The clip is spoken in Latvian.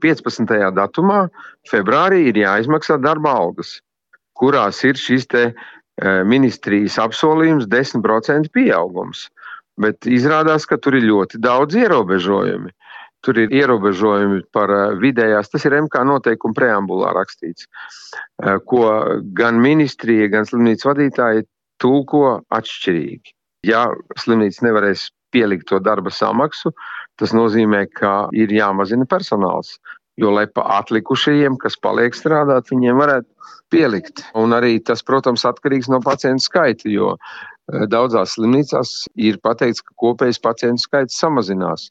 15. datumā, februārī, ir jāizmaksā darba algas, kurās ir šis ministrijas apsolījums 10% pieaugums. Bet izrādās, ka tur ir ļoti daudz ierobežojumi. Tur ir ierobežojumi par vidējās, tas ir MK noteikuma preambulā rakstīts, ko gan ministrija, gan slimnīcas vadītāji tulko atšķirīgi. Ja slimnīca nevarēs pielikt to darba samaksu, tas nozīmē, ka ir jāmazina personāls. Jo, lai pa atlikušajiem, kas paliek strādāt, viņiem varētu pielikt. Un arī tas, protams, atkarīgs no pacientu skaita, jo daudzās slimnīcās ir pateikts, ka kopējais pacientu skaits samazinās.